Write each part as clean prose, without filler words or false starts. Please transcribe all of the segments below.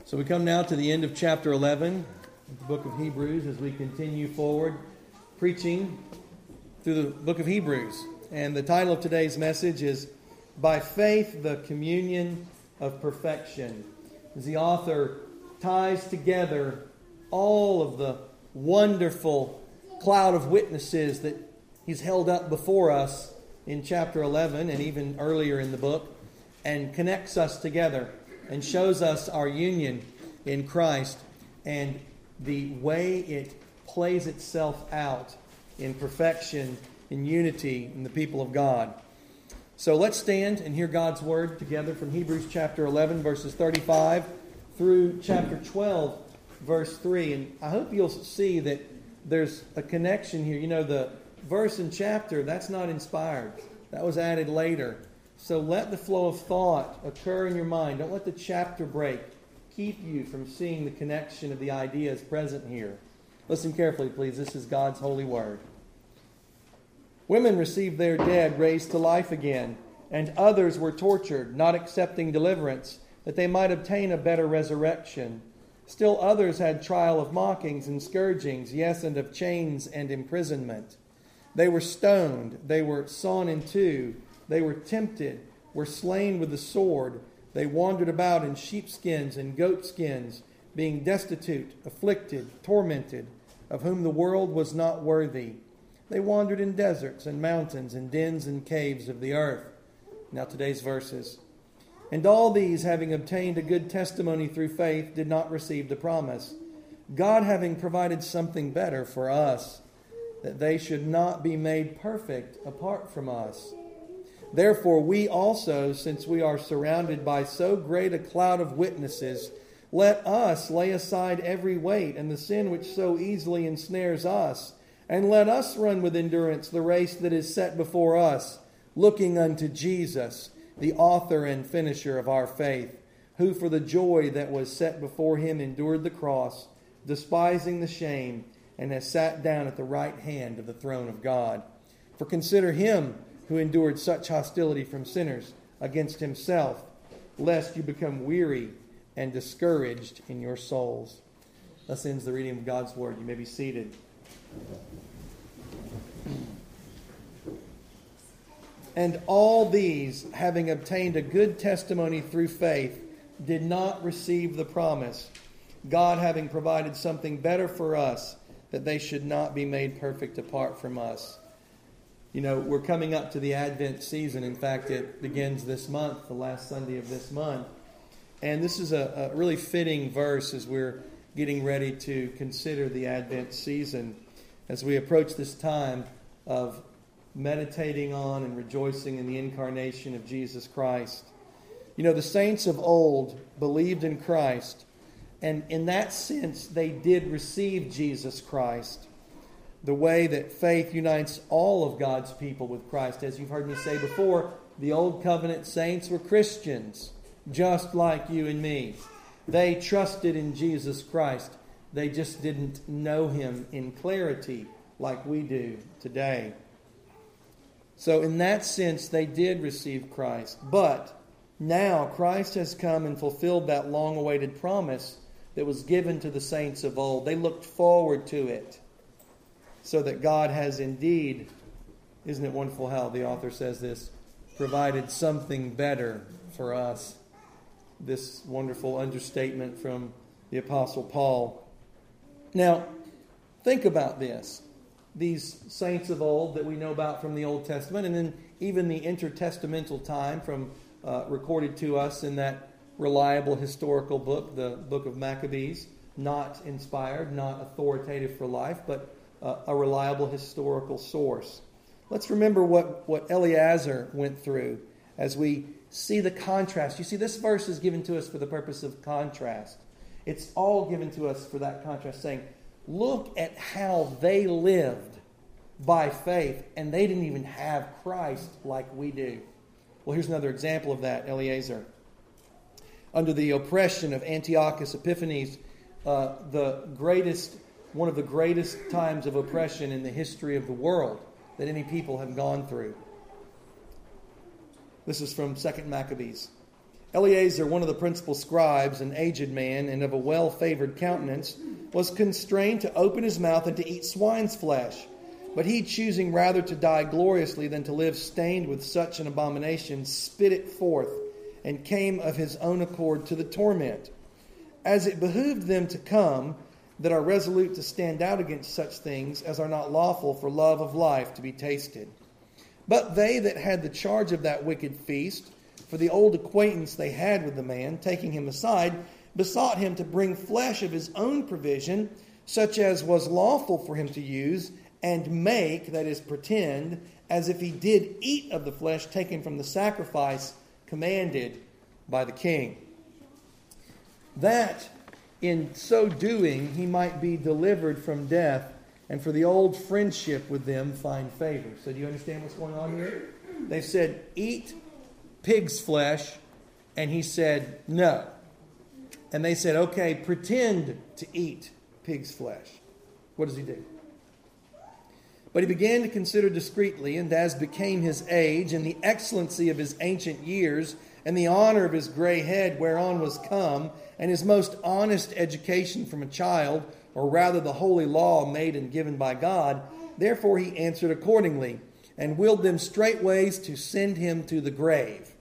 So we come now to the end of chapter 11 of the book of Hebrews as we continue forward preaching through the book of Hebrews. And the title of today's message is By Faith, the Communion of Perfection. As the author ties together all of the wonderful cloud of witnesses that he's held up before us in chapter 11 and even earlier in the book, and connects us together and shows us our union in Christ and the way it plays itself out in perfection, in unity in the people of God. So let's stand and hear God's word together from Hebrews chapter 11, verses 35 through chapter 12, verse 3. And I hope you'll see that there's a connection here. You know, the verse and chapter, that's not inspired. That was added later. So let the flow of thought occur in your mind. Don't let the chapter break keep you from seeing the connection of the ideas present here. Listen carefully, please. This is God's holy word. Women received their dead raised to life again, and others were tortured, not accepting deliverance, that they might obtain a better resurrection. Still others had trial of mockings and scourgings, yes, and of chains and imprisonment. They were stoned, they were sawn in two, they were tempted, were slain with the sword. They wandered about in sheepskins and goatskins, being destitute, afflicted, tormented, of whom the world was not worthy. They wandered in deserts and mountains and dens and caves of the earth. Now today's verses. And all these, having obtained a good testimony through faith, did not receive the promise, God having provided something better for us, that they should not be made perfect apart from us. Therefore we also, since we are surrounded by so great a cloud of witnesses, let us lay aside every weight and the sin which so easily ensnares us, and let us run with endurance the race that is set before us, looking unto Jesus, the author and finisher of our faith, who for the joy that was set before him endured the cross, despising the shame, and has sat down at the right hand of the throne of God. For consider him who endured such hostility from sinners against himself, lest you become weary and discouraged in your souls. Thus ends the reading of God's word. You may be seated. And all these, having obtained a good testimony through faith, did not receive the promise, God having provided something better for us, that they should not be made perfect apart from us. You know, we're coming up to the Advent season. In fact, it begins this month, the last Sunday of this month. And this is a really fitting verse as we're getting ready to consider the Advent season, as we approach this time of meditating on and rejoicing in the incarnation of Jesus Christ. You know, the saints of old believed in Christ, and in that sense, they did receive Jesus Christ. The way that faith unites all of God's people with Christ. As you've heard me say before, the Old Covenant saints were Christians, just like you and me. They trusted in Jesus Christ. They just didn't know him in clarity like we do today. So in that sense, they did receive Christ. But now Christ has come and fulfilled that long-awaited promise that was given to the saints of old. They looked forward to it. So that God has indeed, isn't it wonderful how the author says this, provided something better for us. This wonderful understatement from the Apostle Paul. Now, think about this. These saints of old that we know about from the Old Testament, and then even the intertestamental time from recorded to us in that reliable historical book, the book of Maccabees, not inspired, not authoritative for life, but a reliable historical source. Let's remember what Eleazar went through as we see the contrast. You see, this verse is given to us for the purpose of contrast. It's all given to us for that contrast, saying, look at how they lived by faith, and they didn't even have Christ like we do. Well, here's another example of that, Eleazar. Under the oppression of Antiochus Epiphanes, one of the greatest times of oppression in the history of the world that any people have gone through. This is from 2 Maccabees. Eleazar, one of the principal scribes, an aged man and of a well-favored countenance, was constrained to open his mouth and to eat swine's flesh. But he, choosing rather to die gloriously than to live stained with such an abomination, spit it forth, and came of his own accord to the torment. As it behooved them to come, that are resolute to stand out against such things as are not lawful for love of life to be tasted. But they that had the charge of that wicked feast, for the old acquaintance they had with the man, taking him aside, besought him to bring flesh of his own provision, such as was lawful for him to use, and make, that is, pretend, as if he did eat of the flesh taken from the sacrifice commanded by the king, that in so doing he might be delivered from death, and for the old friendship with them find favor. So do you understand what's going on here? They said, eat pig's flesh, and he said, no. And they said, okay, pretend to eat pig's flesh. What does he do? But he began to consider discreetly, and as became his age, and the excellency of his ancient years, and the honor of his gray head whereon was come, and his most honest education from a child, or rather the holy law made and given by God, therefore he answered accordingly, and willed them straightways to send him to the grave.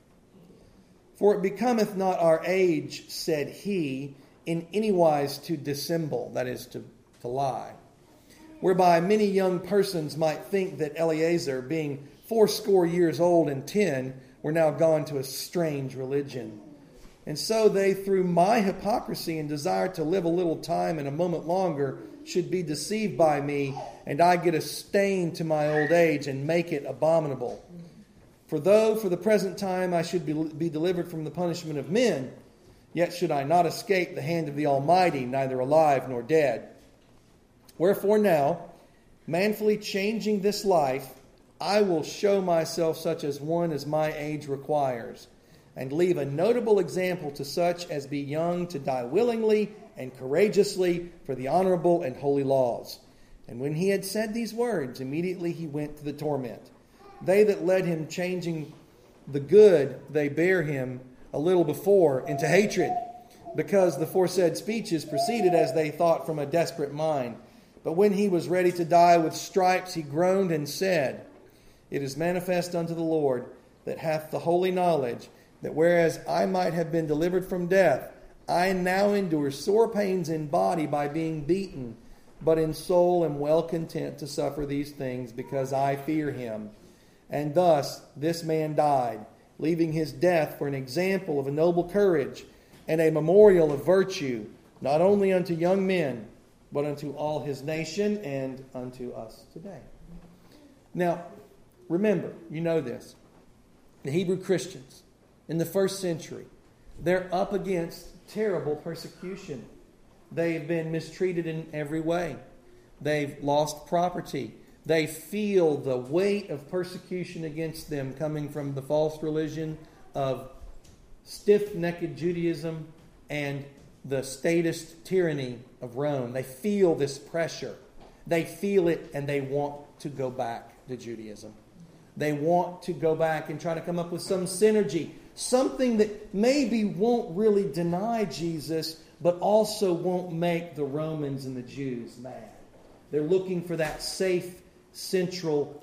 For it becometh not our age, said he, in any wise to dissemble, that is, to lie, whereby many young persons might think that Eleazar, being 80 years old and 10, were now gone to a strange religion. And so they, through my hypocrisy and desire to live a little time and a moment longer, should be deceived by me, and I get a stain to my old age and make it abominable. For though for the present time I should be delivered from the punishment of men, yet should I not escape the hand of the Almighty, neither alive nor dead. Wherefore now, manfully changing this life, I will show myself such as one as my age requires, and leave a notable example to such as be young to die willingly and courageously for the honorable and holy laws. And when he had said these words, immediately he went to the torment. They that led him, changing the good they bare him a little before into hatred, because the foresaid speeches proceeded, as they thought, from a desperate mind. But when he was ready to die with stripes, he groaned and said, It is manifest unto the Lord that hath the holy knowledge, that whereas I might have been delivered from death, I now endure sore pains in body by being beaten, but in soul am well content to suffer these things, because I fear him. And thus this man died, leaving his death for an example of a noble courage and a memorial of virtue, not only unto young men, but unto all his nation and unto us today. Now, remember, you know this, the Hebrew Christians in the first century, they're up against terrible persecution. They've been mistreated in every way. They've lost property. They feel the weight of persecution against them coming from the false religion of stiff-necked Judaism and the statist tyranny of Rome. They feel this pressure. They feel it, and they want to go back to Judaism. They want to go back and try to come up with some synergy, something that maybe won't really deny Jesus, but also won't make the Romans and the Jews mad. They're looking for that safe, central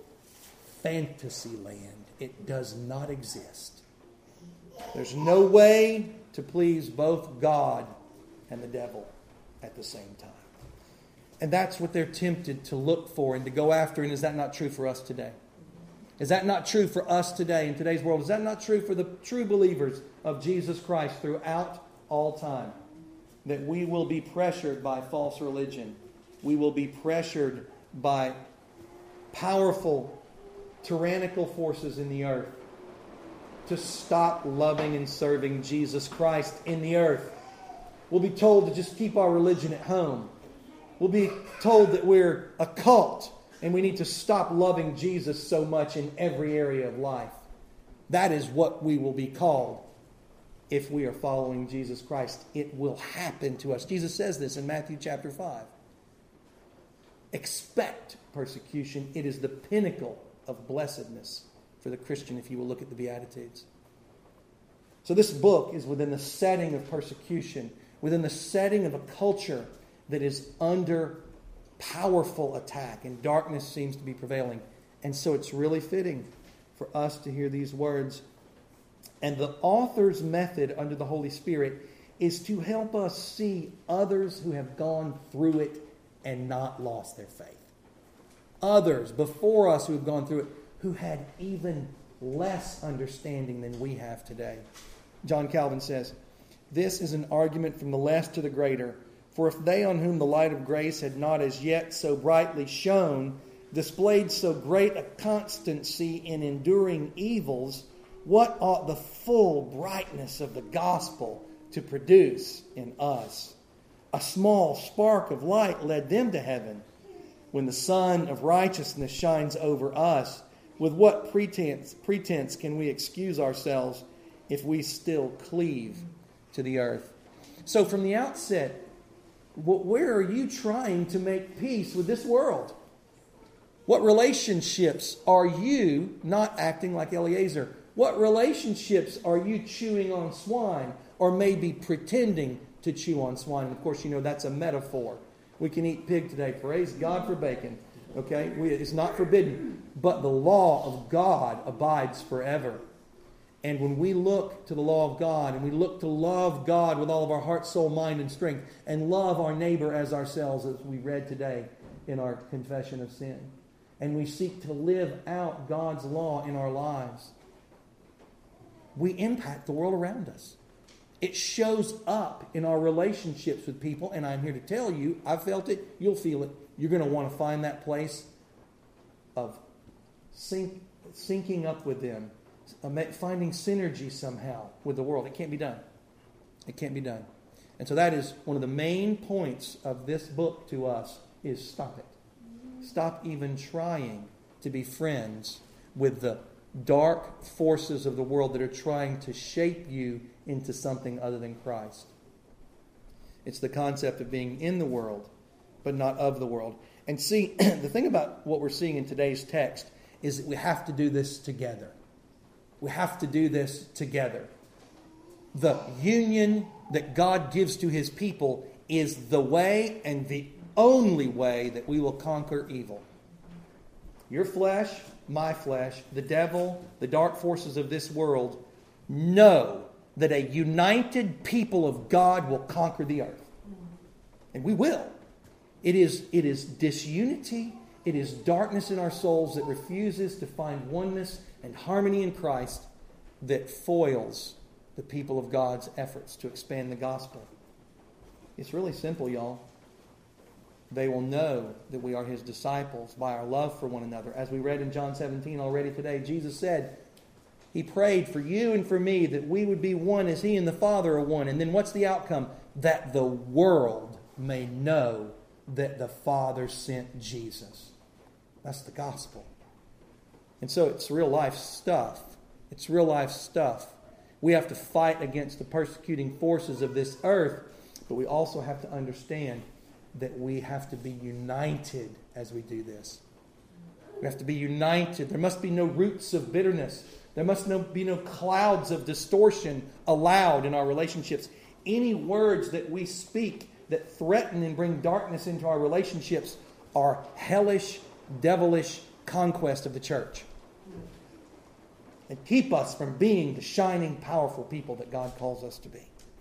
fantasy land. It does not exist. There's no way to please both God and the devil at the same time. And that's what they're tempted to look for and to go after. And is that not true for us today? Is that not true for us today in today's world? Is that not true for the true believers of Jesus Christ throughout all time? That we will be pressured by false religion. We will be pressured by powerful, tyrannical forces in the earth to stop loving and serving Jesus Christ in the earth. We'll be told to just keep our religion at home. We'll be told that we're a cult and we need to stop loving Jesus so much in every area of life. That is what we will be called if we are following Jesus Christ. It will happen to us. Jesus says this in Matthew chapter 5. Expect persecution. It is the pinnacle of blessedness for the Christian if you will look at the Beatitudes. So this book is within the setting of persecution, within the setting of a culture that is under powerful attack, and darkness seems to be prevailing. And so it's really fitting for us to hear these words. And the author's method under the Holy Spirit is to help us see others who have gone through it and not lost their faith. Others before us who have gone through it, who had even less understanding than we have today. John Calvin says, "This is an argument from the less to the greater. For if they on whom the light of grace had not as yet so brightly shone displayed so great a constancy in enduring evils, what ought the full brightness of the gospel to produce in us? A small spark of light led them to heaven. When the sun of righteousness shines over us, with what pretense can we excuse ourselves if we still cleave to the earth?" So from the outset, where are you trying to make peace with this world? What relationships are you not acting like Eliezer? What relationships are you chewing on swine, or maybe pretending to chew on swine? And of course, you know that's a metaphor. We can eat pig today. Praise God for bacon. Okay? It's not forbidden. But the law of God abides forever. And when we look to the law of God, and we look to love God with all of our heart, soul, mind, and strength, and love our neighbor as ourselves, as we read today in our confession of sin, and we seek to live out God's law in our lives, we impact the world around us. It shows up in our relationships with people, and I'm here to tell you, I've felt it, you'll feel it. You're going to want to find that place of syncing up with them, finding synergy somehow with the world. It can't be done. It can't be done. And so that is one of the main points of this book to us, is stop it. Stop even trying to be friends with the dark forces of the world that are trying to shape you into something other than Christ. It's the concept of being in the world, but not of the world. And see, the thing about what we're seeing in today's text is that we have to do this together. We have to do this together. The union that God gives to His people is the way and the only way that we will conquer evil. Your flesh, my flesh, the devil, the dark forces of this world know that a united people of God will conquer the earth. And we will. It is disunity, it is darkness in our souls that refuses to find oneness and harmony in Christ that foils the people of God's efforts to expand the gospel. It's really simple, y'all. They will know that we are His disciples by our love for one another. As we read in John 17 already today, Jesus said, He prayed for you and for me that we would be one as He and the Father are one. And then what's the outcome? That the world may know that the Father sent Jesus. That's the gospel. And so it's real life stuff. It's real life stuff. We have to fight against the persecuting forces of this earth, but we also have to understand that we have to be united as we do this. We have to be united. There must be no roots of bitterness. There must be no clouds of distortion allowed in our relationships. Any words that we speak that threaten and bring darkness into our relationships are hellish, devilish conquest of the church. And keep us from being the shining, powerful people that God calls us to be.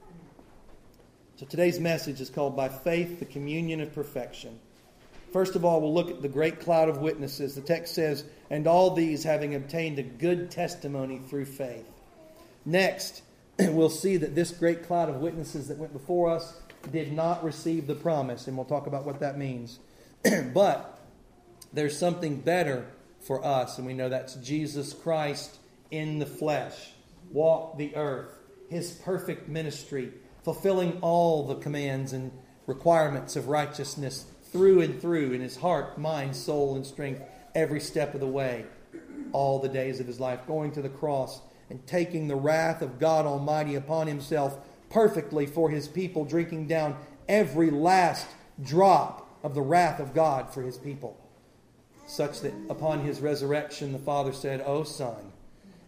So today's message is called By Faith, the Communion of Perfection. First of all, we'll look at the great cloud of witnesses. The text says, and all these having obtained a good testimony through faith. Next, we'll see that this great cloud of witnesses that went before us did not receive the promise, and we'll talk about what that means. But there's something better for us, and we know that's Jesus Christ in the flesh, walked the earth, His perfect ministry, fulfilling all the commands and requirements of righteousness through and through in His heart, mind, soul, and strength, every step of the way, all the days of His life, going to the cross and taking the wrath of God Almighty upon Himself perfectly for His people, drinking down every last drop of the wrath of God for His people, such that upon His resurrection the Father said, O Son,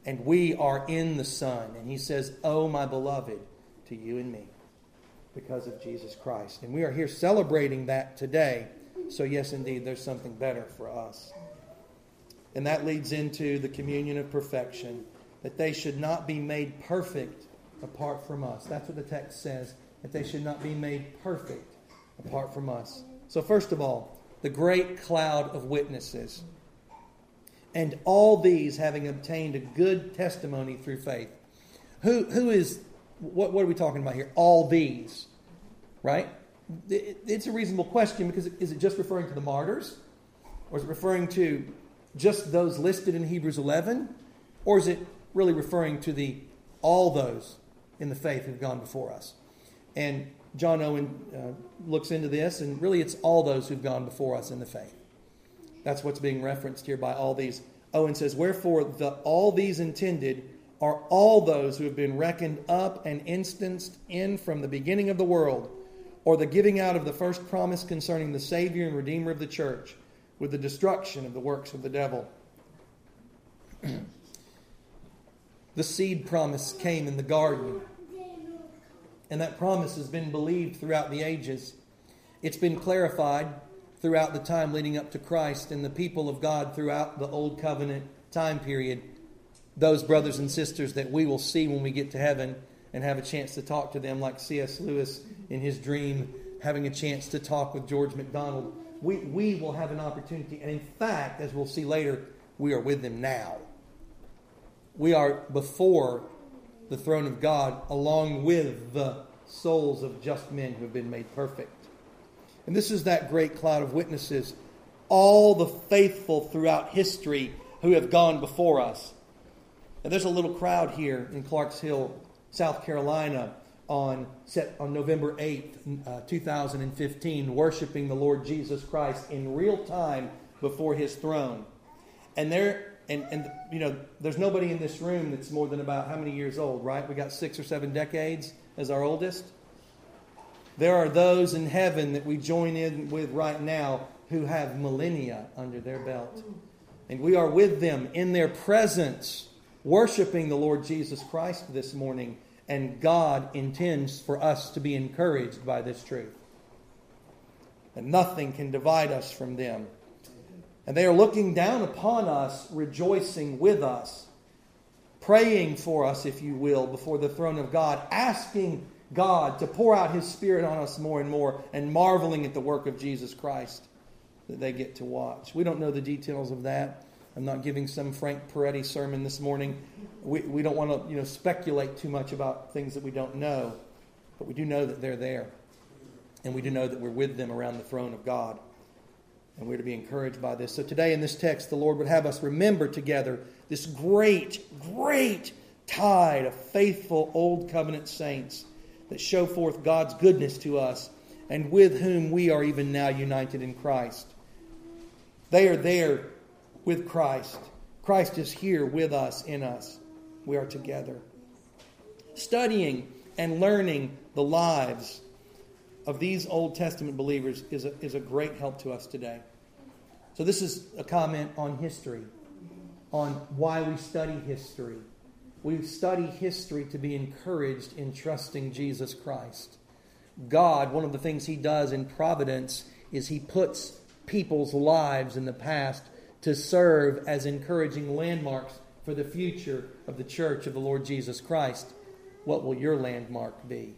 And we are in the Son. And he says, "Oh, my beloved," to you and me, because of Jesus Christ. And we are here celebrating that today. So yes, indeed, there's something better for us. And that leads into the communion of perfection, that they should not be made perfect apart from us. That's what the text says, that they should not be made perfect apart from us. So first of all, the great cloud of witnesses. And all these having obtained a good testimony through faith. Who is, what are we talking about here? All these, right? It's a reasonable question, because is it just referring to the martyrs? Or is it referring to just those listed in Hebrews 11? Or is it really referring to all those in the faith who've gone before us? And John Owen looks into this, and really it's all those who've gone before us in the faith. That's what's being referenced here by all these. Owen says, "Wherefore all these intended are all those who have been reckoned up and instanced in from the beginning of the world, or the giving out of the first promise concerning the Savior and Redeemer of the church, with the destruction of the works of the devil." The seed promise came in the garden, and that promise has been believed throughout the ages. It's been clarified throughout the time leading up to Christ, and the people of God throughout the Old Covenant time period. Those brothers and sisters that we will see when we get to heaven and have a chance to talk to them, like C.S. Lewis in his dream, having a chance to talk with George MacDonald. We will have an opportunity, and in fact, as we'll see later, we are with them now. We are before the throne of God, along with the souls of just men who have been made perfect. And this is that great cloud of witnesses, all the faithful throughout history who have gone before us. And there's a little crowd here in Clarks Hill, South Carolina, on November 8th, 2015, worshiping the Lord Jesus Christ in real time before His throne. And there's nobody in this room that's more than about how many years old, right? We got 6 or 7 decades as our oldest. There are those in heaven that we join in with right now who have millennia under their belt. And we are with them in their presence, worshiping the Lord Jesus Christ this morning. And God intends for us to be encouraged by this truth. And nothing can divide us from them. And they are looking down upon us, rejoicing with us, praying for us, if you will, before the throne of God, asking God to pour out His Spirit on us more and more, and marveling at the work of Jesus Christ that they get to watch. We don't know the details of that. I'm not giving some Frank Peretti sermon this morning. We don't want to speculate too much about things that we don't know, but we do know that they're there, and we do know that we're with them around the throne of God, and we're to be encouraged by this. So today in this text, the Lord would have us remember together this great, great tide of faithful Old Covenant saints that show forth God's goodness to us, and with whom we are even now united in Christ. They are there with Christ. Christ is here with us, in us. We are together. Studying and learning the lives of these Old Testament believers is a great help to us today. So this is a comment on history, on why we study history. We study history to be encouraged in trusting Jesus Christ. God, one of the things He does in providence is He puts people's lives in the past to serve as encouraging landmarks for the future of the church of the Lord Jesus Christ. What will your landmark be?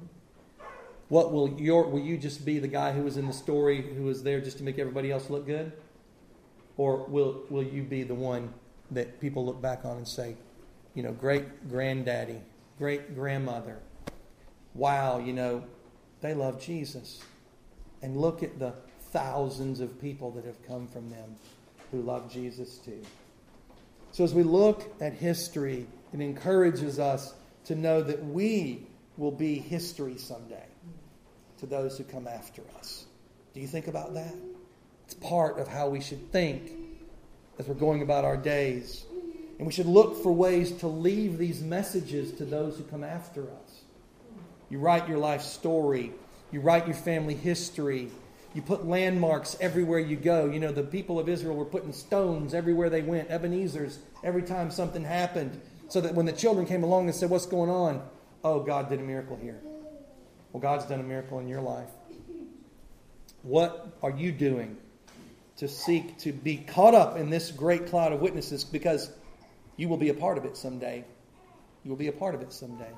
What will you just be the guy who was in the story, who was there just to make everybody else look good? Or will you be the one that people look back on and say, great granddaddy, great grandmother, wow, they love Jesus. And look at the thousands of people that have come from them who love Jesus too. So as we look at history, it encourages us to know that we will be history someday to those who come after us. Do you think about that? It's part of how we should think as we're going about our days. And we should look for ways to leave these messages to those who come after us. You write your life story. You write your family history. You put landmarks everywhere you go. You know, the people of Israel were putting stones everywhere they went, Ebenezer's, every time something happened, so that when the children came along and said, what's going on? Oh, God did a miracle here. Well, God's done a miracle in your life. What are you doing to seek to be caught up in this great cloud of witnesses? Because you will be a part of it someday. You will be a part of it someday.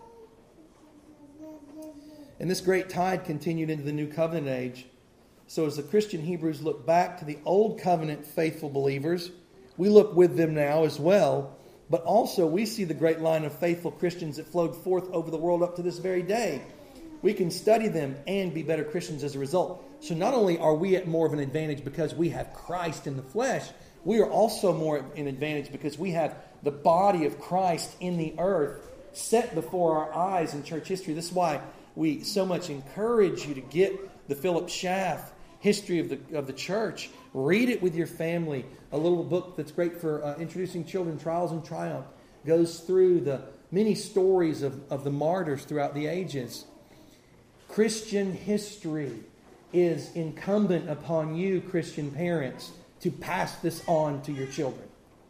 And this great tide continued into the New Covenant age. So as the Christian Hebrews look back to the Old Covenant faithful believers, we look with them now as well. But also we see the great line of faithful Christians that flowed forth over the world up to this very day. We can study them and be better Christians as a result. So not only are we at more of an advantage because we have Christ in the flesh, we are also more in advantage because we have the body of Christ in the earth set before our eyes in church history. This is why we so much encourage you to get the Philip Schaff History of the Church. Read it with your family. A little book that's great for introducing children, Trials and Triumph, goes through the many stories of the martyrs throughout the ages. Christian history is incumbent upon you, Christian parents, to pass this on to your children.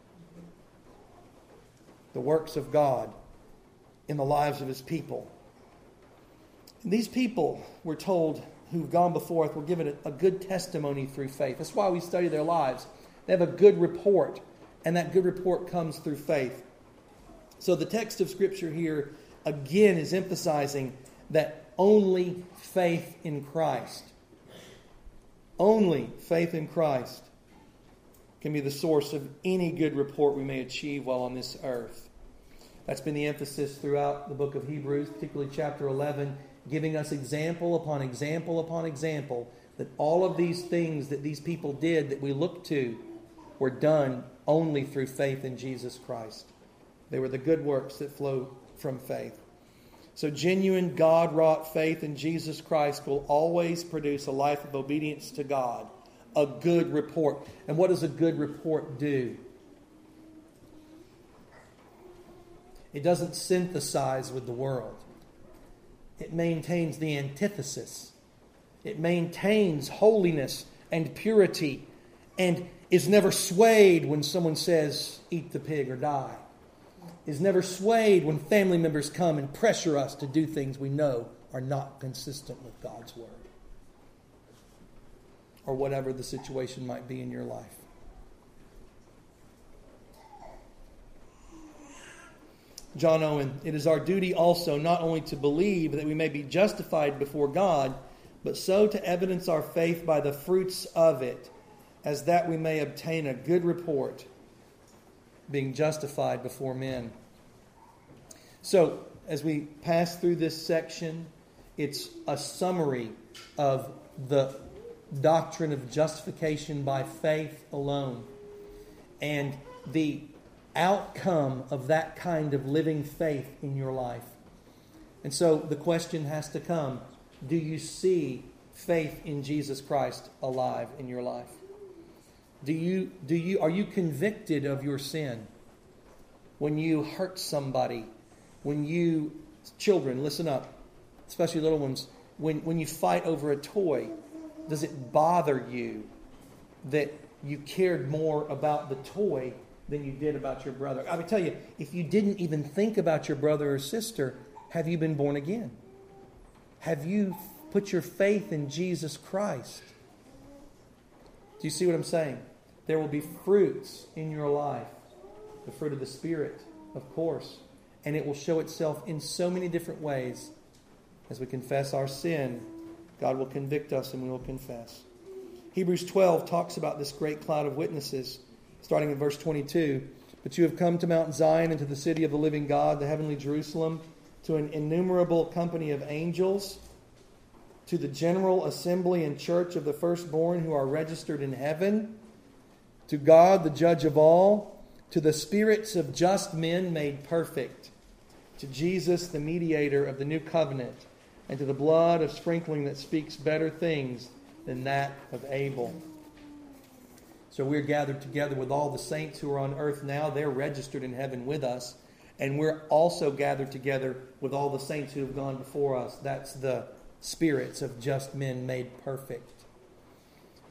The works of God in the lives of His people. And these people, we're told, who've gone before us, were given a good testimony through faith. That's why we study their lives. They have a good report, and that good report comes through faith. So the text of Scripture here, again, is emphasizing that only faith in Christ, only faith in Christ can be the source of any good report we may achieve while on this earth. That's been the emphasis throughout the book of Hebrews, particularly chapter 11, giving us example upon example upon example that all of these things that these people did that we look to were done only through faith in Jesus Christ. They were the good works that flow from faith. So genuine God-wrought faith in Jesus Christ will always produce a life of obedience to God, a good report. And what does a good report do? It doesn't synthesize with the world. It maintains the antithesis. It maintains holiness and purity and is never swayed when someone says, eat the pig or die. Is never swayed when family members come and pressure us to do things we know are not consistent with God's Word. Or whatever the situation might be in your life. John Owen, it is our duty also not only to believe that we may be justified before God, but so to evidence our faith by the fruits of it, as that we may obtain a good report, being justified before men. So, as we pass through this section, it's a summary of the doctrine of justification by faith alone. And the outcome of that kind of living faith in your life. And so the question has to come, do you see faith in Jesus Christ alive in your life? Are you convicted of your sin? When you hurt somebody, children, listen up, especially little ones, when you fight over a toy, does it bother you that you cared more about the toy than you did about your brother? I would tell you, if you didn't even think about your brother or sister, have you been born again? Have you put your faith in Jesus Christ? Do you see what I'm saying? There will be fruits in your life. The fruit of the Spirit, of course. And it will show itself in so many different ways. As we confess our sin, God will convict us and we will confess. Hebrews 12 talks about this great cloud of witnesses, starting in verse 22. But you have come to Mount Zion and to the city of the living God, the heavenly Jerusalem, to an innumerable company of angels, to the general assembly and church of the firstborn who are registered in heaven, to God, the judge of all, to the spirits of just men made perfect, to Jesus, the mediator of the new covenant, and to the blood of sprinkling that speaks better things than that of Abel. So we're gathered together with all the saints who are on earth now. They're registered in heaven with us. And we're also gathered together with all the saints who have gone before us. That's the spirits of just men made perfect.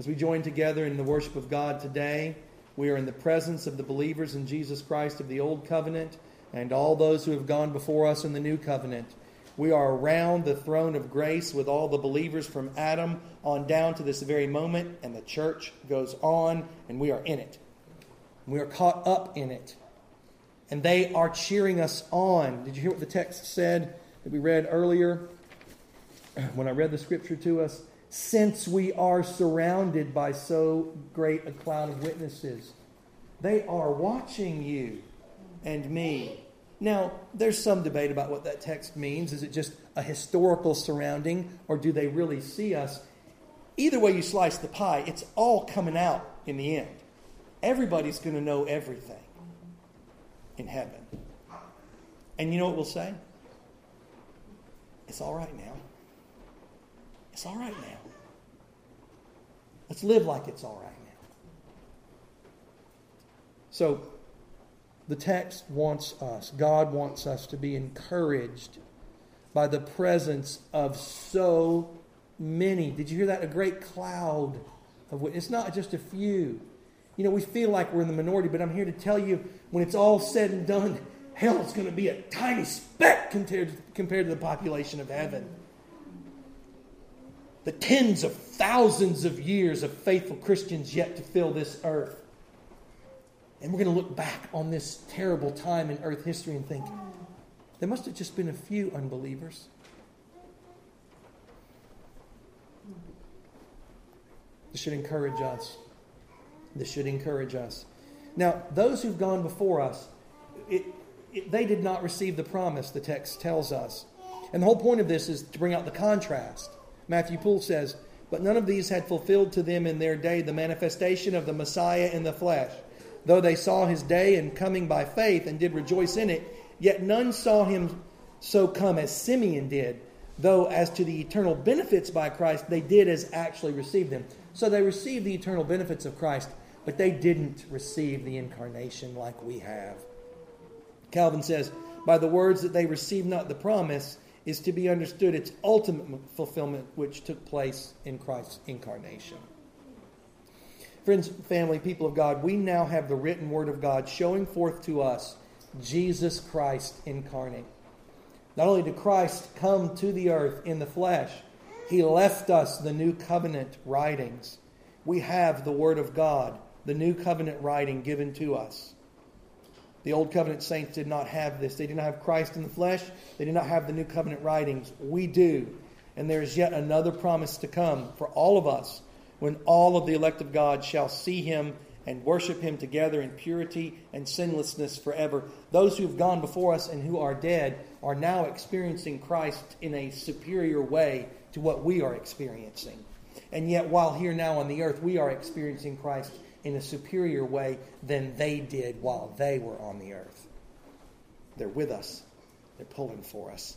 As we join together in the worship of God today, we are in the presence of the believers in Jesus Christ of the Old Covenant and all those who have gone before us in the New Covenant. We are around the throne of grace with all the believers from Adam on down to this very moment, and the church goes on, and we are in it. We are caught up in it. And they are cheering us on. Did you hear what the text said that we read earlier when I read the scripture to us? Since we are surrounded by so great a cloud of witnesses. They are watching you and me. Now, there's some debate about what that text means. Is it just a historical surrounding, or do they really see us? Either way you slice the pie, it's all coming out in the end. Everybody's going to know everything in heaven. And you know what we'll say? It's all right now. It's all right now. Let's live like it's all right now. So, the text wants us, God wants us to be encouraged by the presence of so many. Did you hear that? A great cloud of witnesses. It's not just a few. You know, we feel like we're in the minority, but I'm here to tell you, when it's all said and done, hell is going to be a tiny speck compared to the population of heaven. The tens of thousands of years of faithful Christians yet to fill this earth. And we're going to look back on this terrible time in earth history and think, there must have just been a few unbelievers. This should encourage us. This should encourage us. Now, those who've gone before us, they did not receive the promise, the text tells us. And the whole point of this is to bring out the contrast. Matthew Poole says, but none of these had fulfilled to them in their day the manifestation of the Messiah in the flesh. Though they saw his day and coming by faith and did rejoice in it, yet none saw him so come as Simeon did. Though as to the eternal benefits by Christ, they did as actually received them. So they received the eternal benefits of Christ, but they didn't receive the incarnation like we have. Calvin says, by the words that they received not the promise, is to be understood its ultimate fulfillment, which took place in Christ's incarnation. Friends, family, people of God, we now have the written word of God showing forth to us Jesus Christ incarnate. Not only did Christ come to the earth in the flesh, he left us the new covenant writings. We have the word of God, the new covenant writing given to us. The old covenant saints did not have this. They did not have Christ in the flesh. They did not have the new covenant writings. We do. And there is yet another promise to come for all of us, when all of the elect of God shall see him and worship him together in purity and sinlessness forever. Those who have gone before us and who are dead are now experiencing Christ in a superior way to what we are experiencing. And yet, while here now on the earth, we are experiencing Christ in a superior way than they did while they were on the earth. They're with us. They're pulling for us.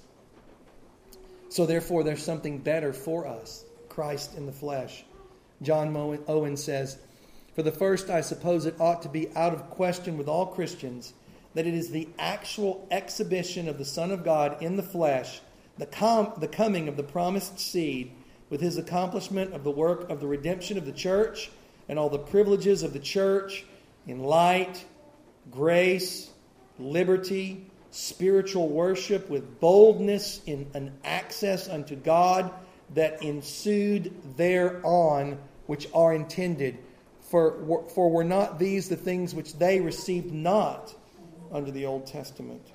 So therefore, there's something better for us, Christ in the flesh. John Owen says, for the first, I suppose it ought to be out of question with all Christians that it is the actual exhibition of the Son of God in the flesh, the coming of the promised seed, with his accomplishment of the work of the redemption of the church and all the privileges of the church in light, grace, liberty, spiritual worship, with boldness in an access unto God that ensued thereon, which are intended. For were not these the things which they received not under the Old Testament?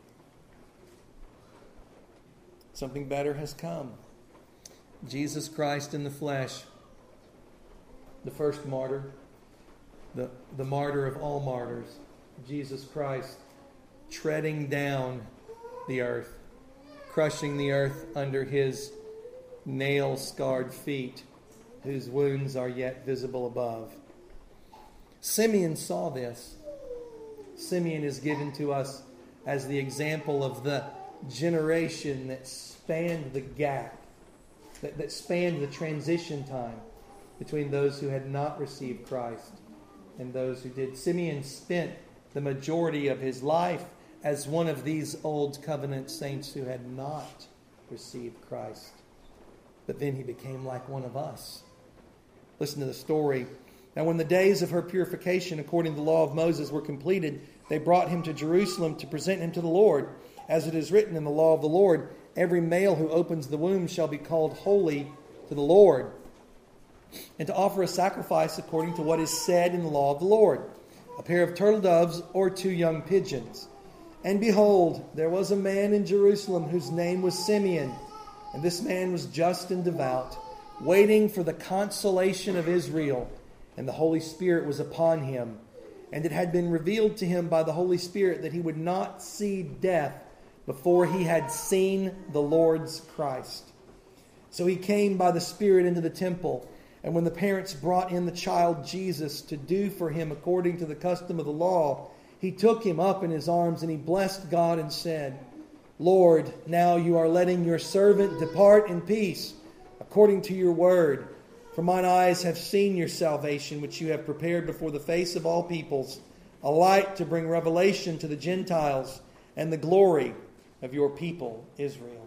Something better has come. Jesus Christ in the flesh, the first martyr, the martyr of all martyrs, Jesus Christ, treading down the earth, crushing the earth under his nail-scarred feet, whose wounds are yet visible above. Simeon saw this. Simeon is given to us as the example of the generation that spanned the gap, that spanned the transition time between those who had not received Christ and those who did. Simeon spent the majority of his life as one of these old covenant saints who had not received Christ. But then he became like one of us. Listen to the story. Now when the days of her purification according to the law of Moses were completed, they brought him to Jerusalem to present him to the Lord. As it is written in the law of the Lord, every male who opens the womb shall be called holy to the Lord, and to offer a sacrifice according to what is said in the law of the Lord, a pair of turtle doves or 2 young pigeons. And behold, there was a man in Jerusalem whose name was Simeon, and this man was just and devout, waiting for the consolation of Israel, and the Holy Spirit was upon him. And it had been revealed to him by the Holy Spirit that he would not see death before he had seen the Lord's Christ. So he came by the Spirit into the temple, and when the parents brought in the child Jesus to do for him according to the custom of the law, he took him up in his arms, and he blessed God and said, Lord, now you are letting your servant depart in peace, according to your word. For mine eyes have seen your salvation, which you have prepared before the face of all peoples, a light to bring revelation to the Gentiles, and the glory of your people, Israel.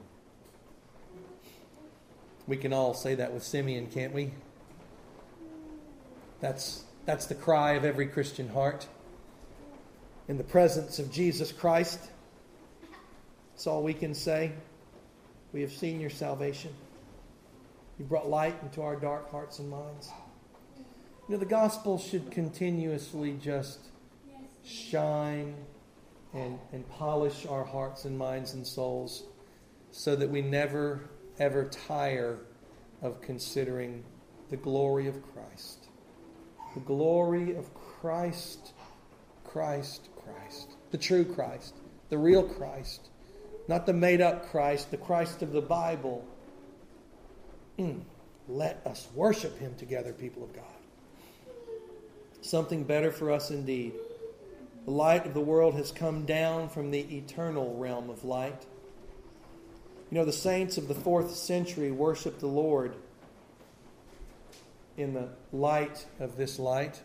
We can all say that with Simeon, can't we? That's the cry of every Christian heart. In the presence of Jesus Christ, that's all we can say. We have seen your salvation. You brought light into our dark hearts and minds. You know, the gospel should continuously just shine and polish our hearts and minds and souls so that we never, ever tire of considering the glory of Christ. The glory of Christ, Christ, Christ. The true Christ, the real Christ. Not the made-up Christ, the Christ of the Bible. Let us worship him together, people of God. Something better for us indeed. The light of the world has come down from the eternal realm of light. You know, the saints of the 4th century worshiped the Lord in the light of this light.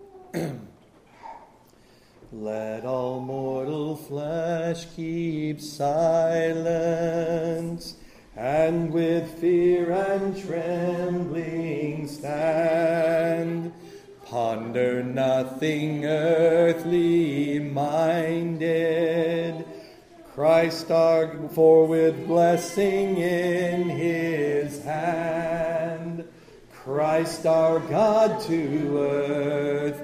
Let all mortal flesh keep silence, and with fear and trembling stand. Ponder nothing earthly minded. Christ our, for with blessing in his hand, Christ our God to earth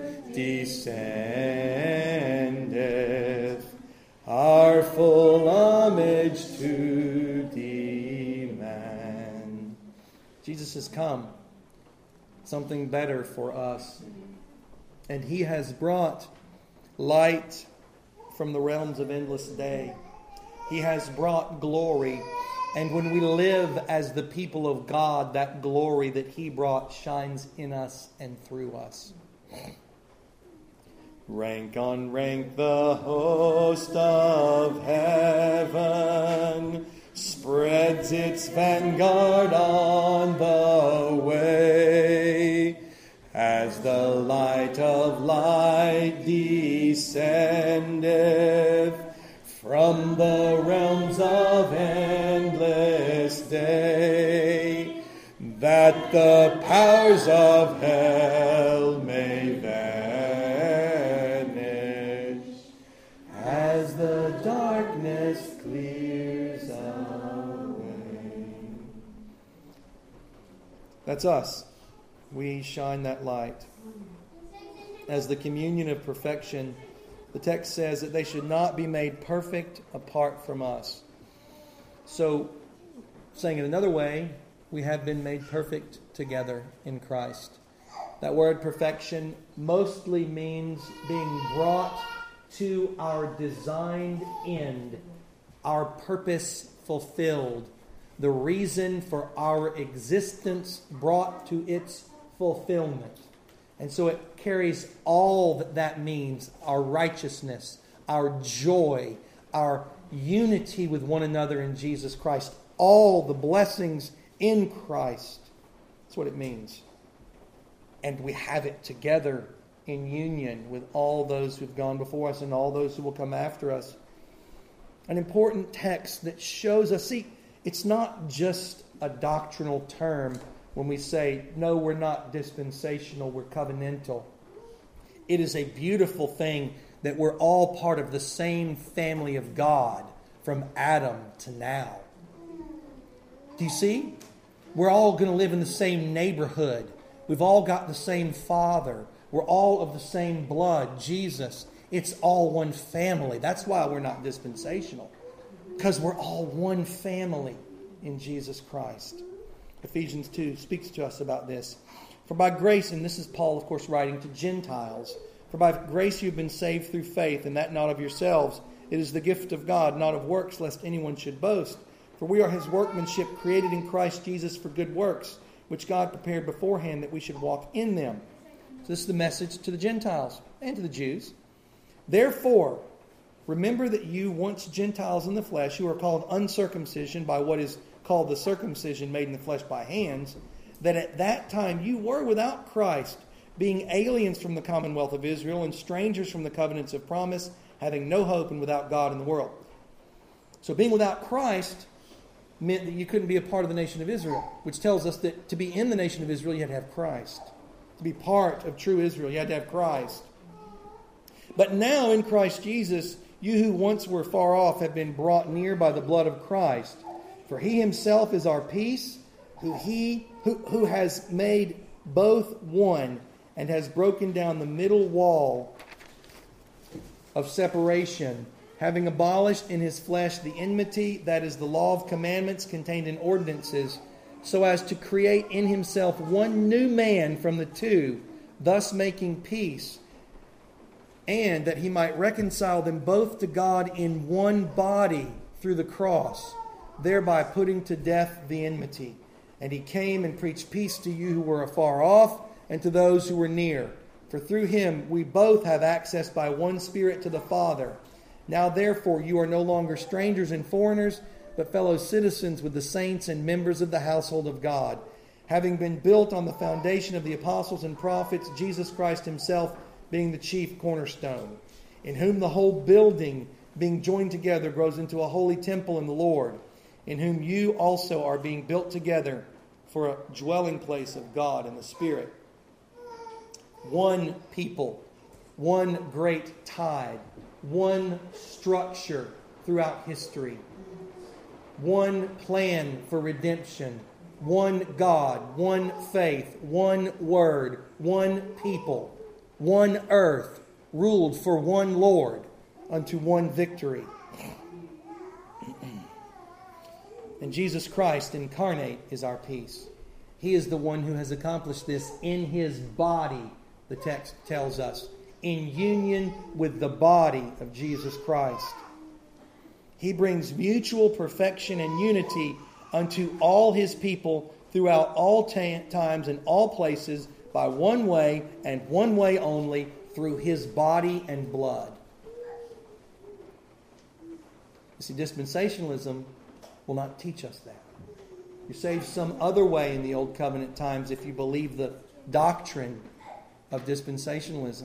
descendeth, our full homage to demand. Jesus has come, something better for us. And he has brought light from the realms of endless day. He has brought glory. And when we live as the people of God, that glory that he brought shines in us and through us. Rank on rank the host of heaven spreads its vanguard on the way, as the light of light descendeth from the realms of endless day, that the powers of hell may vanish, as the darkness clears away. That's us. We shine that light. As the communion of perfection, the text says that they should not be made perfect apart from us. So, saying it another way, we have been made perfect together in Christ. That word perfection mostly means being brought to our designed end, our purpose fulfilled, the reason for our existence brought to its fulfillment. And so it carries all that that means: our righteousness, our joy, our unity with one another in Jesus Christ, all the blessings in Christ. That's what it means. And we have it together in union with all those who've gone before us and all those who will come after us. An important text that shows us, see, it's not just a doctrinal term when we say, no, we're not dispensational, we're covenantal. It is a beautiful thing that we're all part of the same family of God from Adam to now. Do you see? We're all going to live in the same neighborhood. We've all got the same Father. We're all of the same blood, Jesus. It's all one family. That's why we're not dispensational. Because we're all one family in Jesus Christ. Ephesians 2 speaks to us about this. For by grace, and this is Paul, of course, writing to Gentiles, for by grace you've been saved through faith, and that not of yourselves. It is the gift of God, not of works, lest anyone should boast. For we are his workmanship, created in Christ Jesus for good works, which God prepared beforehand that we should walk in them. So this is the message to the Gentiles and to the Jews. Therefore, remember that you, once Gentiles in the flesh, who are called uncircumcision by what is called the circumcision made in the flesh by hands, that at that time you were without Christ, being aliens from the commonwealth of Israel and strangers from the covenants of promise, having no hope and without God in the world. So being without Christ meant that you couldn't be a part of the nation of Israel, which tells us that to be in the nation of Israel, you had to have Christ. To be part of true Israel, you had to have Christ. But now in Christ Jesus, you who once were far off have been brought near by the blood of Christ. For he himself is our peace, who has made both one and has broken down the middle wall of separation, having abolished in his flesh the enmity, that is the law of commandments contained in ordinances, so as to create in himself one new man from the two, thus making peace, and that he might reconcile them both to God in one body through the cross, thereby putting to death the enmity. And he came and preached peace to you who were afar off, and to those who were near. For through him we both have access by one Spirit to the Father. Now therefore you are no longer strangers and foreigners, but fellow citizens with the saints and members of the household of God, having been built on the foundation of the apostles and prophets, Jesus Christ himself being the chief cornerstone, in whom the whole building, being joined together, grows into a holy temple in the Lord, in whom you also are being built together for a dwelling place of God in the Spirit. One people, one great tide, one structure throughout history, one plan for redemption, one God, one faith, one word, one people, one earth, ruled for one Lord, unto one victory. And Jesus Christ incarnate is our peace. He is the one who has accomplished this in his body, the text tells us, in union with the body of Jesus Christ. He brings mutual perfection and unity unto all his people throughout all times and all places by one way and one way only, through his body and blood. You see, dispensationalism will not teach us that. You're saved some other way in the Old Covenant times if you believe the doctrine of dispensationalism.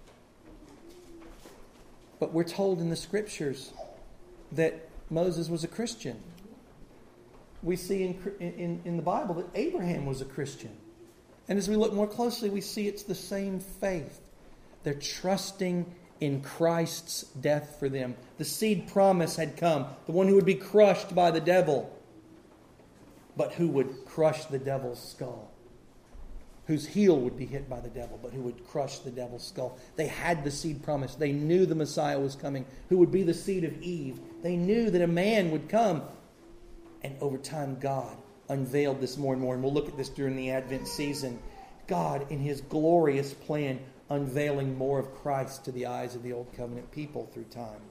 But we're told in the Scriptures that Moses was a Christian. We see in the Bible that Abraham was a Christian. And as we look more closely, we see it's the same faith. They're trusting in Christ's death for them. The seed promise had come, the one who would be crushed by the devil, but who would crush the devil's skull. Whose heel would be hit by the devil, but who would crush the devil's skull. They had the seed promise. They knew the Messiah was coming, who would be the seed of Eve. They knew that a man would come. And over time, God unveiled this more and more. And we'll look at this during the Advent season. God, in his glorious plan, unveiling more of Christ to the eyes of the Old Covenant people through time.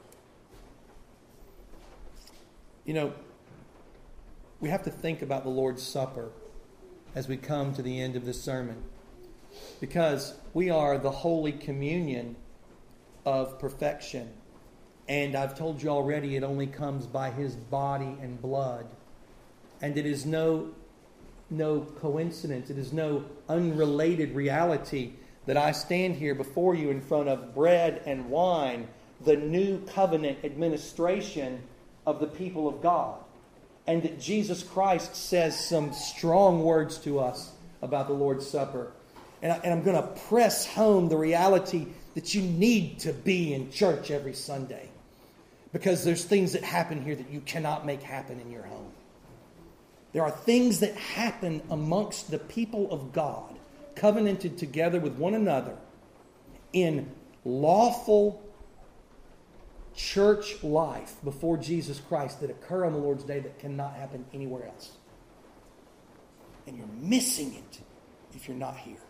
You know, we have to think about the Lord's Supper as we come to the end of this sermon, because we are the Holy Communion of perfection. And I've told you already, it only comes by his body and blood. And it is no coincidence, it is no unrelated reality that I stand here before you in front of bread and wine, the new covenant administration of the people of God. and that Jesus Christ says some strong words to us about the Lord's Supper. And I'm going to press home the reality that you need to be in church every Sunday, because there's things that happen here that you cannot make happen in your home. There are things that happen amongst the people of God, covenanted together with one another in lawful church life before Jesus Christ, that occur on the Lord's Day that cannot happen anywhere else. And you're missing it if you're not here.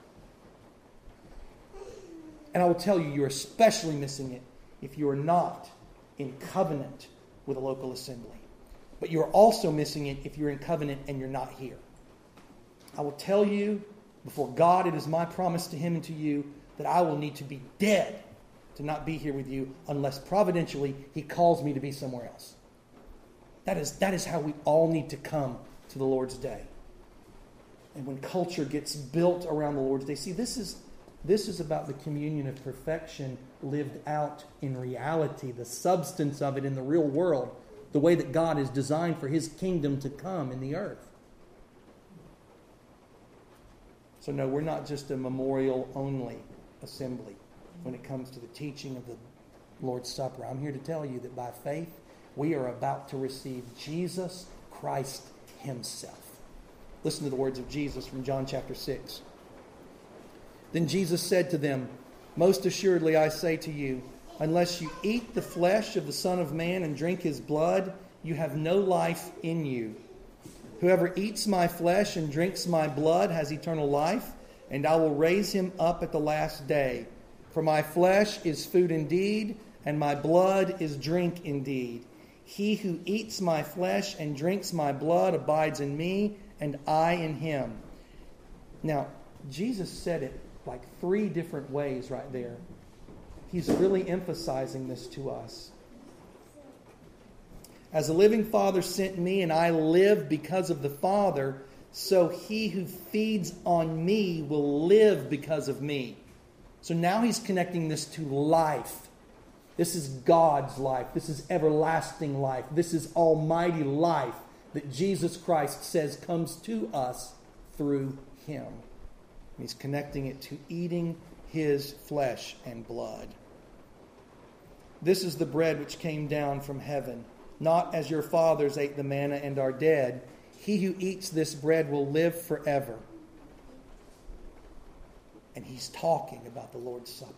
And I will tell you, you're especially missing it if you are not in covenant with a local assembly. But you're also missing it if you're in covenant and you're not here. I will tell you, before God, it is my promise to Him and to you that I will need to be dead to not be here with you unless providentially He calls me to be somewhere else. That is how we all need to come to the Lord's Day. And when culture gets built around the Lord's Day, see, this is about the communion of perfection lived out in reality, the substance of it in the real world, the way that God is designed for His kingdom to come in the earth. So no, we're not just a memorial-only assembly when it comes to the teaching of the Lord's Supper. I'm here to tell you that by faith, we are about to receive Jesus Christ Himself. Listen to the words of Jesus from John chapter 6. Then Jesus said to them, "Most assuredly I say to you, unless you eat the flesh of the Son of Man and drink His blood, you have no life in you. Whoever eats my flesh and drinks my blood has eternal life, and I will raise him up at the last day. For my flesh is food indeed, and my blood is drink indeed. He who eats my flesh and drinks my blood abides in me, and I in him." Now, Jesus said it like 3 different ways right there. He's really emphasizing this to us. As the living Father sent me, and I live because of the Father, so he who feeds on me will live because of me. So now he's connecting this to life. This is God's life. This is everlasting life. This is almighty life that Jesus Christ says comes to us through Him. He's connecting it to eating His flesh and blood. This is the bread which came down from heaven, not as your fathers ate the manna and are dead. He who eats this bread will live forever. And he's talking about the Lord's Supper.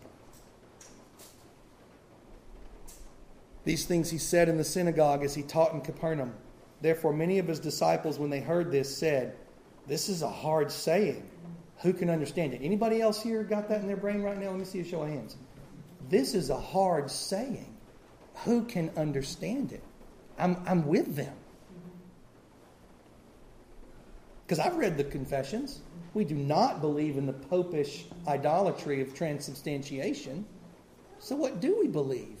These things he said in the synagogue as he taught in Capernaum. Therefore many of his disciples, when they heard this, said, "This is a hard saying. Who can understand it?" Anybody else here got that in their brain right now? Let me see a show of hands. This is a hard saying. Who can understand it? I'm with them. Because I've read the confessions. We do not believe in the popish idolatry of transubstantiation. So what do we believe?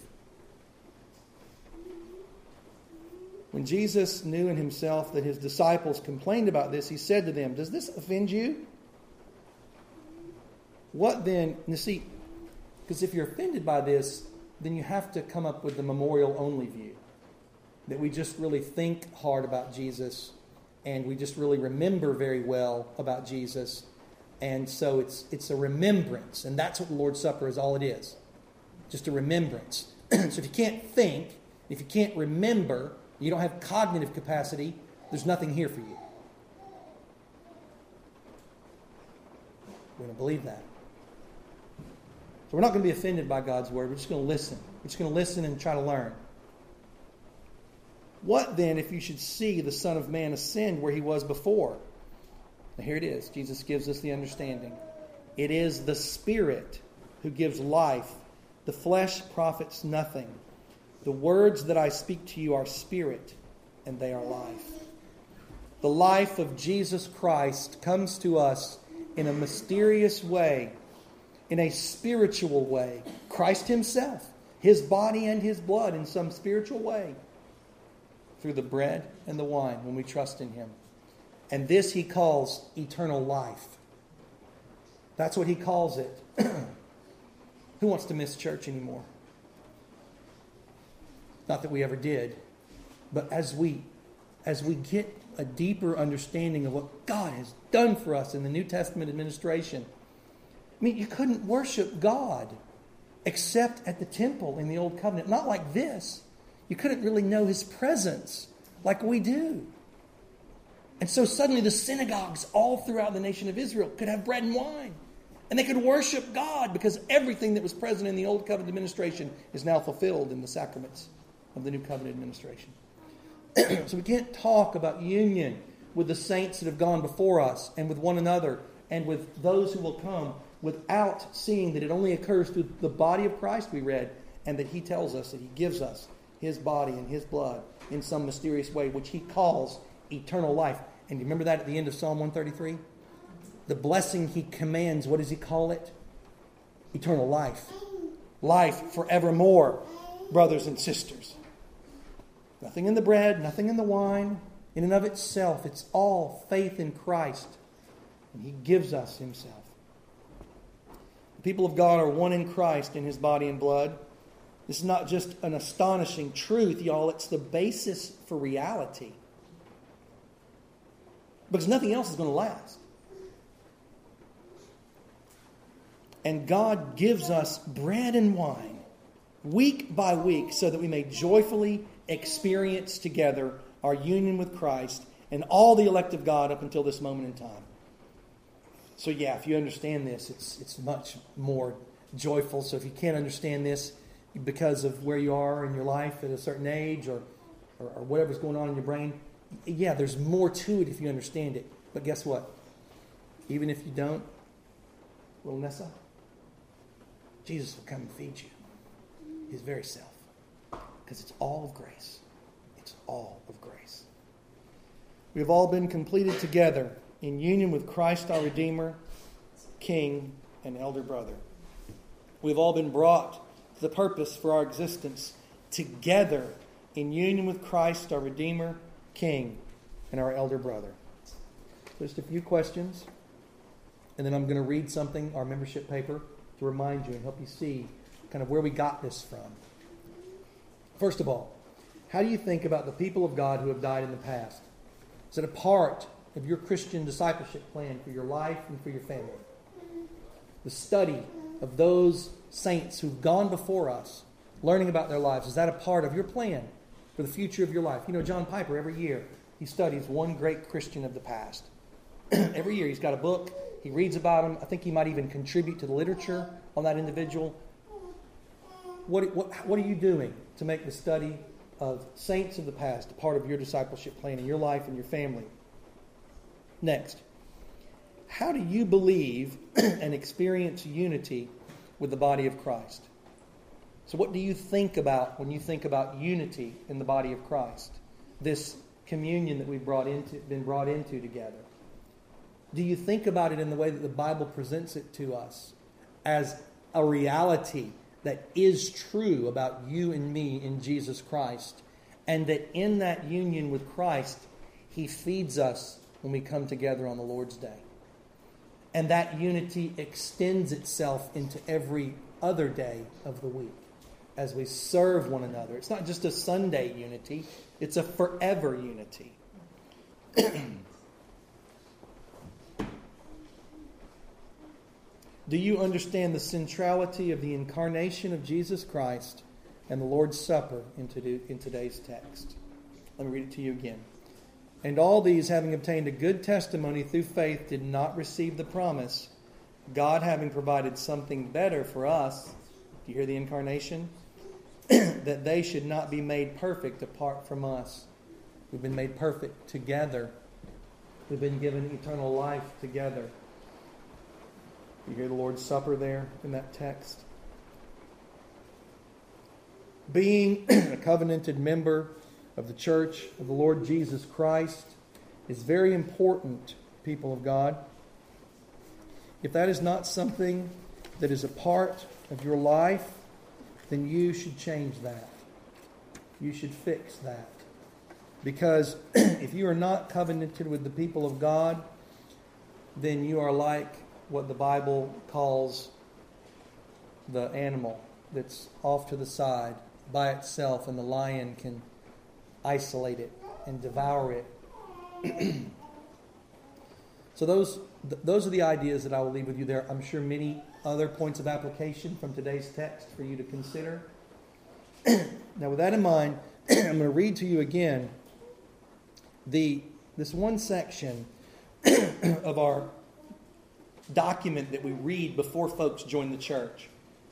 When Jesus knew in himself that his disciples complained about this, he said to them, "Does this offend you? What then?" You see, because if you're offended by this, then you have to come up with the memorial-only view. That we just really think hard about Jesus, and we just really remember very well about Jesus. And so it's a remembrance. And that's what the Lord's Supper is, all it is. Just a remembrance. So if you can't think, if you can't remember, you don't have cognitive capacity, there's nothing here for you. We don't believe that. So we're not going to be offended by God's word. We're just going to listen. We're just going to listen and try to learn. What then if you should see the Son of Man ascend where he was before? Now here it is. Jesus gives us the understanding. It is the Spirit who gives life. The flesh profits nothing. The words that I speak to you are spirit, and they are life. The life of Jesus Christ comes to us in a mysterious way, in a spiritual way. Christ himself, his body and his blood in some spiritual way, through the bread and the wine when we trust in him. And this he calls eternal life. That's what he calls it. Who wants to miss church anymore? Not that we ever did. But as we as we get a deeper understanding of what God has done for us in the New Testament administration. I mean, you couldn't worship God except at the temple in the Old Covenant. Not like this. You couldn't really know His presence like we do. And so suddenly the synagogues all throughout the nation of Israel could have bread and wine. And they could worship God because everything that was present in the Old Covenant administration is now fulfilled in the sacraments of the New Covenant administration. So we can't talk about union with the saints that have gone before us and with one another and with those who will come without seeing that it only occurs through the body of Christ we read, and that He tells us that He gives us His body and His blood in some mysterious way, which He calls eternal life. And you remember that at the end of Psalm 133? The blessing He commands, what does He call it? Eternal life. Life forevermore, brothers and sisters. Nothing in the bread, nothing in the wine, in and of itself. It's all faith in Christ. And He gives us Himself. The people of God are one in Christ in His body and blood. This is not just an astonishing truth, y'all. It's the basis for reality. Because nothing else is going to last. And God gives us bread and wine week by week so that we may joyfully experience together our union with Christ and all the elect of God up until this moment in time. So yeah, if you understand this, it's much more joyful. So if you can't understand this because of where you are in your life at a certain age or whatever's going on in your brain, yeah, there's more to it if you understand it. But guess what? Even if you don't, little Nessa, Jesus will come and feed you. His very self. Because it's all of grace. It's all of grace. We have all been completed together in union with Christ our Redeemer, King, and Elder Brother. We've all been brought to the purpose for our existence together in union with Christ our Redeemer, King, and our Elder Brother. Just a few questions, and then I'm going to read something, our membership paper, to remind you and help you see kind of where we got this from. First of all, how do you think about the people of God who have died in the past? Is it a part of your Christian discipleship plan for your life and for your family? The study of those saints who've gone before us, learning about their lives, is that a part of your plan for the future of your life? You know, John Piper, every year, he studies one great Christian of the past. Every year he's got a book. He reads about him. I think he might even contribute to the literature on that individual. What are you doing to make the study of saints of the past a part of your discipleship plan in your life and your family? Next, how do you believe and experience unity with the body of Christ? So what do you think about when you think about unity in the body of Christ? This communion that we've been brought into together. Do you think about it in the way that the Bible presents it to us as a reality that is true about you and me in Jesus Christ, and that in that union with Christ, He feeds us when we come together on the Lord's Day? And that unity extends itself into every other day of the week as we serve one another. It's not just a Sunday unity, it's a forever unity. Do you understand the centrality of the incarnation of Jesus Christ and the Lord's Supper in today's text? Let me read it to you again. And all these, having obtained a good testimony through faith, did not receive the promise, God having provided something better for us. Do you hear the incarnation? That they should not be made perfect apart from us. We've been made perfect together. We've been given eternal life together. You hear the Lord's Supper there in that text? Being a covenanted member of the church of the Lord Jesus Christ is very important, people of God. If that is not something that is a part of your life, then you should change that. You should fix that. Because if you are not covenanted with the people of God, then you are like what the Bible calls the animal that's off to the side by itself, and the lion can isolate it and devour it. So those are the ideas that I will leave with you there. I'm sure many other points of application from today's text for you to consider. Now, with that in mind, I'm going to read to you again this one section of our document that we read before folks join the church.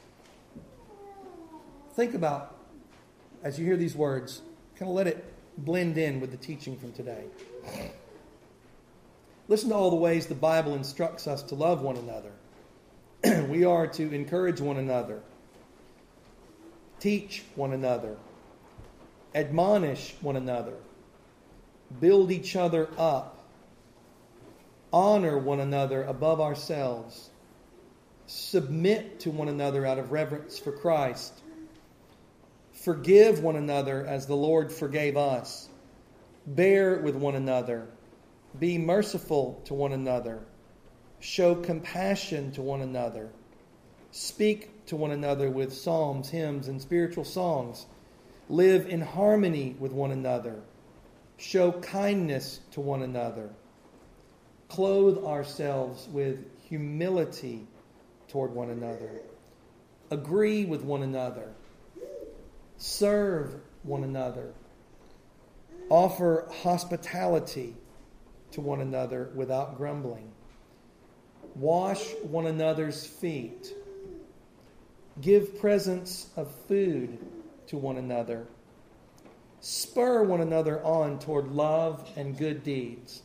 Think about, as you hear these words, kind of let it blend in with the teaching from today. Listen to all the ways the Bible instructs us to love one another. We are to encourage one another, teach one another, admonish one another, build each other up, honor one another above ourselves, submit to one another out of reverence for Christ, forgive one another as the Lord forgave us, bear with one another, be merciful to one another, show compassion to one another, speak to one another with psalms, hymns, and spiritual songs, live in harmony with one another, show kindness to one another, clothe ourselves with humility toward one another, agree with one another, serve one another, offer hospitality to one another without grumbling, wash one another's feet, give presents of food to one another, spur one another on toward love and good deeds,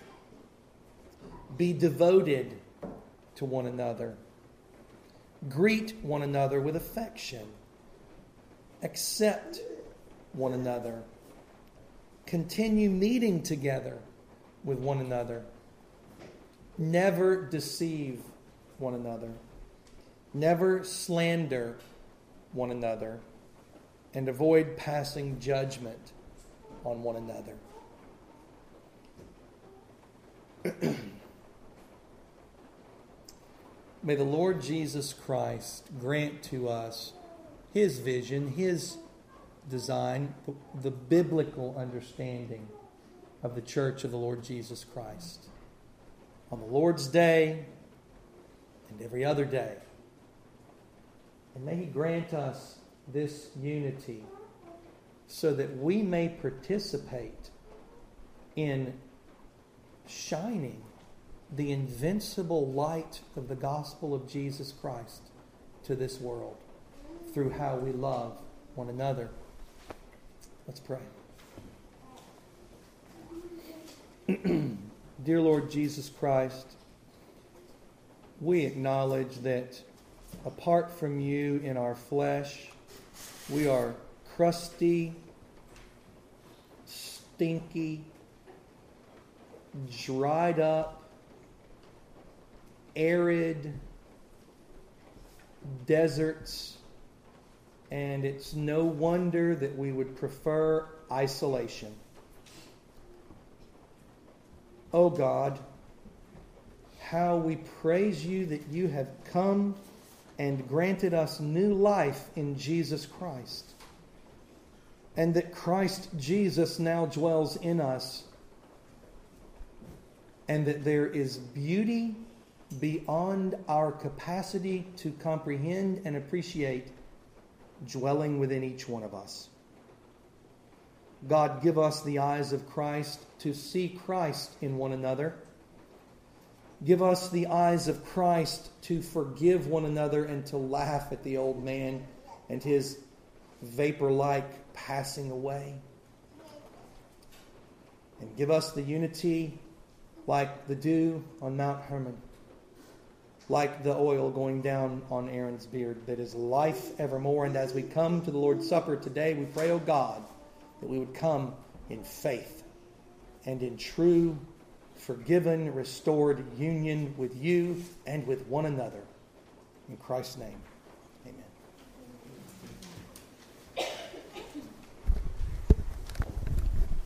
be devoted to one another, greet one another with affection, accept one another, continue meeting together with one another, never deceive one another, never slander one another, and avoid passing judgment on one another. May the Lord Jesus Christ grant to us His vision, His design, the biblical understanding of the church of the Lord Jesus Christ on the Lord's day and every other day. And may He grant us this unity so that we may participate in shining the invincible light of the gospel of Jesus Christ to this world through how we love one another. Let's pray. Dear Lord Jesus Christ, we acknowledge that apart from you in our flesh, we are crusty, stinky, dried up, arid deserts, and it's no wonder that we would prefer isolation. Oh God, how we praise you that you have come and granted us new life in Jesus Christ, and that Christ Jesus now dwells in us, and that there is beauty beyond our capacity to comprehend and appreciate dwelling within each one of us. God, give us the eyes of Christ to see Christ in one another. Give us the eyes of Christ to forgive one another and to laugh at the old man and his vapor-like passing away. And give us the unity like the dew on Mount Hermon, like the oil going down on Aaron's beard, that is life evermore. And as we come to the Lord's Supper today, we pray, O God, that we would come in faith and in true, forgiven, restored union with you and with one another. In Christ's name, amen.